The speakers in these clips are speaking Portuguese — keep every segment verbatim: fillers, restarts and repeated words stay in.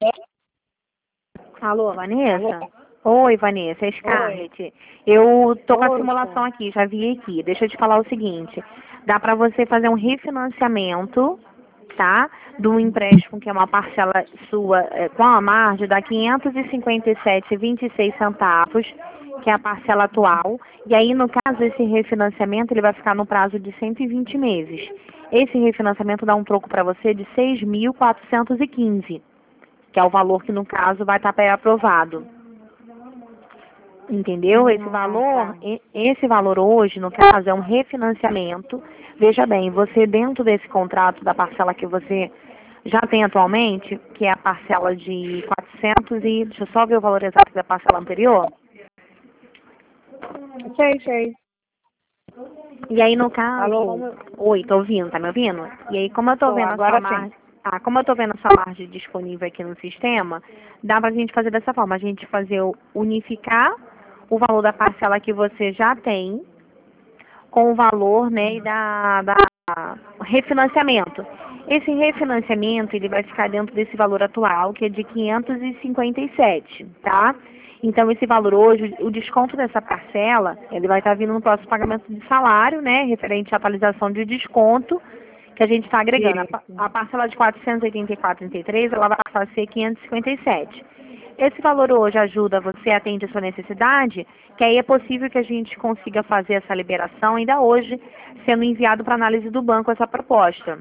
Alô, Vanessa? Alô? Oi, Vanessa, é Scarlett. Eu tô com a Oi, simulação aqui, já vi aqui. Deixa eu te falar o seguinte. Dá pra você fazer um refinanciamento, tá? Do empréstimo, que é uma parcela sua é, com a margem, dá quinhentos e cinquenta e sete vírgula vinte e seis centavos, que é a parcela atual. E aí, no caso, esse refinanciamento, ele vai ficar no prazo de cento e vinte meses. Esse refinanciamento dá um troco para você de seis mil quatrocentos e quinze, que é o valor que, no caso, vai estar pré-aprovado. Entendeu? Esse Ah, valor, tá. e- esse valor hoje, no caso, é um refinanciamento. Veja bem, você dentro desse contrato da parcela que você já tem atualmente, que é a parcela de quatrocentos e, deixa eu só ver o valor exato da parcela anterior. Sei, sei. E aí, no caso, Alô? como... Oi, tô ouvindo, tá me ouvindo? E aí, como eu tô Tô, vendo a sua agora sim. margem... Ah, como eu tô vendo a sua margem disponível aqui no sistema, dá pra gente fazer dessa forma, a gente fazer o unificar o valor da parcela que você já tem com o valor, né, e da, da refinanciamento. Esse refinanciamento, ele vai ficar dentro desse valor atual, que é de quinhentos e cinquenta e sete, tá? Então, esse valor hoje, o desconto dessa parcela, ele vai estar vindo no próximo pagamento de salário, né, referente à atualização de desconto, que a gente está agregando. A, pa- Isso. a parcela de quatrocentos e oitenta e quatro vírgula trinta e três, ela vai passar a ser quinhentos e cinquenta e sete. Esse valor hoje ajuda você, atende a sua necessidade, que aí é possível que a gente consiga fazer essa liberação ainda hoje, sendo enviado para análise do banco essa proposta.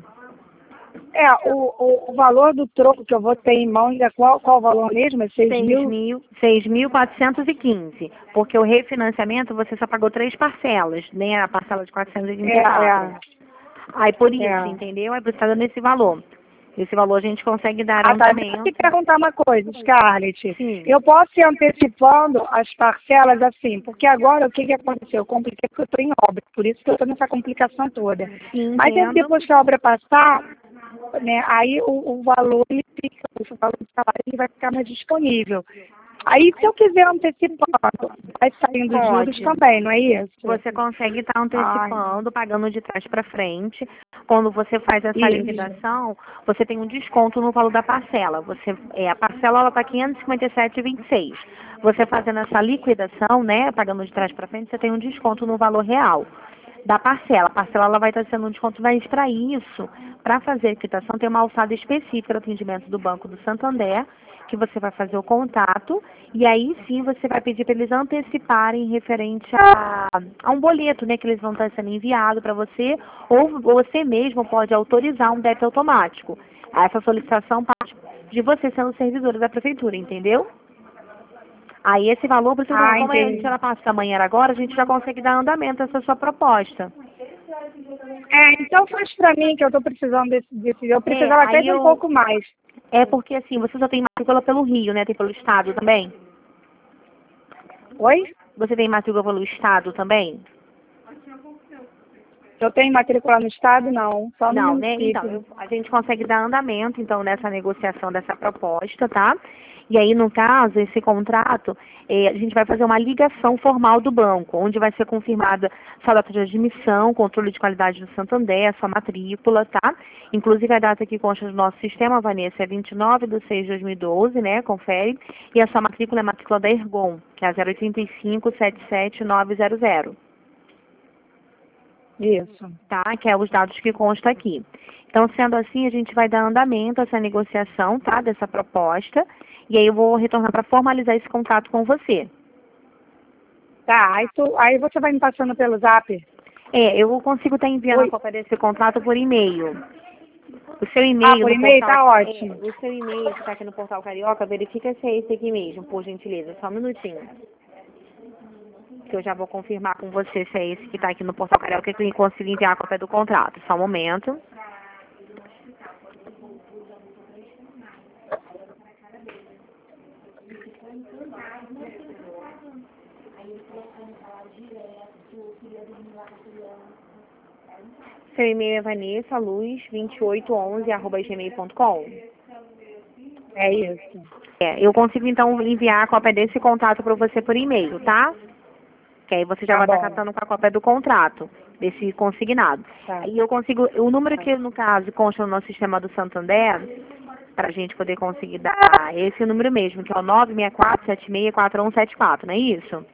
É, o, o, o valor do troco que eu vou ter em mãos é qual, qual o valor mesmo? É seis seis mil? mil, seis mil quatrocentos e quinze, porque o refinanciamento você só pagou três parcelas, nem a parcela de quatrocentos e trinta É, e quatro. é, Aí por isso, é. entendeu? Aí você está dando esse valor. Esse valor a gente consegue dar Ah, tá. Deixa eu te andamento. perguntar uma coisa, Scarlett. Sim. Eu posso ir antecipando as parcelas assim, porque agora o que, que aconteceu? Eu compliquei porque eu estou em obra, por isso que eu estou nessa complicação toda. Sim, Mas aí, entendo. depois que a obra passar, né, aí o, o valor, ele fica, o valor do salário ele vai ficar mais disponível. Aí, se eu quiser antecipando, vai saindo juros Pode. também, não é isso? Você consegue estar Ai, antecipando, pagando de trás para frente. Quando você faz essa isso. liquidação, você tem um desconto no valor da parcela. Você, é, a parcela ela está quinhentos e cinquenta e sete vírgula vinte e seis. Você fazendo essa liquidação, né, pagando de trás para frente, você tem um desconto no valor real da parcela. A parcela ela vai estar sendo um desconto, mas para isso, para fazer a quitação, tem uma alçada específica do atendimento do Banco do Santander, que você vai fazer o contato, e aí sim você vai pedir para eles anteciparem referente a, a um boleto, né, que eles vão estar sendo enviado para você, ou você mesmo pode autorizar um débito automático. Essa solicitação parte de você sendo servidora da prefeitura, entendeu? Aí esse valor, por isso que eu tô falando, Ah, como a gente entendi. era parte da manhã agora, a gente já consegue dar andamento a essa sua proposta. É, então faz pra mim que eu estou precisando desse, desse. Eu É, precisava até aí de um eu. pouco mais. É porque assim, você só tem matrícula pelo Rio, né? Tem pelo Estado também? Oi? Você tem matrícula pelo Estado também? Eu tenho matrícula no estado? Não, só no Não, né? Então, município. eu- a gente consegue dar andamento, então, nessa negociação dessa proposta, tá? E aí, no caso, esse contrato, eh, a gente vai fazer uma ligação formal do banco, onde vai ser confirmada sua data de admissão, controle de qualidade do Santander, sua matrícula, tá? Inclusive, a data que consta do nosso sistema, Vanessa, é vinte e nove de seis de dois mil e doze, né? Confere. E a sua matrícula é a matrícula da Ergon, que é a zero oito cinco sete sete nove zero zero. Isso. Tá? Que é os dados que constam aqui. Então, sendo assim, a gente vai dar andamento a essa negociação, tá? Dessa proposta. E aí eu vou retornar para formalizar esse contrato com você. Tá, aí, tu, aí você vai me passando pelo zap? É, eu consigo estar enviando a Oi? cópia desse contrato por e-mail. O seu Ah, e-mail por no e-mail? portal, Tá é, ótimo. o seu e-mail que está aqui no portal Carioca, verifica se é esse aqui mesmo, por gentileza. Só um minutinho. Que eu já vou confirmar com você se é esse que está aqui no portal Carioca que eu consigo enviar a cópia do contrato. Só um momento. Seu e-mail é vanessa luz vinte e oito onze arroba gmail ponto com. É isso. É, eu consigo então enviar a cópia desse contrato para você por e-mail, tá? Que aí você já Tá vai estar bom. catando com a cópia do contrato, desse consignado. Tá. Aí eu consigo, o número que no caso consta no nosso sistema do Santander para a gente poder conseguir dar esse número mesmo, que é o nove seis quatro sete seis quatro um sete quatro, não é isso?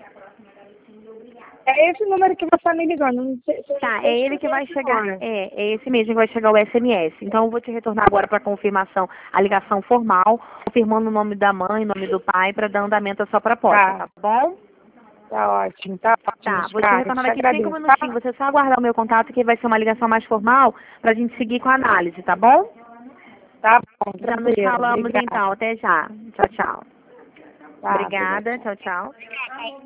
É esse número que você está me ligando. Não sei, se eu Tá, sei é ele que vai chegar, agora. é, é esse mesmo que vai chegar o S M S. Então eu vou te retornar agora para confirmação, a ligação formal, confirmando o nome da mãe, o nome do pai, para dar andamento à sua proposta, Tá. tá bom? Tá ótimo, tá ótimo. Tá, vou te Cara, retornar te daqui cinco agradeço, tá? minutinhos. Você só aguardar o meu contato que vai ser uma ligação mais formal para a gente seguir com a análise, tá bom? Tá bom, Já nos tranquilo. falamos Obrigada. então. Até já. Tchau, tchau. Tá, Obrigada. obrigada. Tchau, tchau.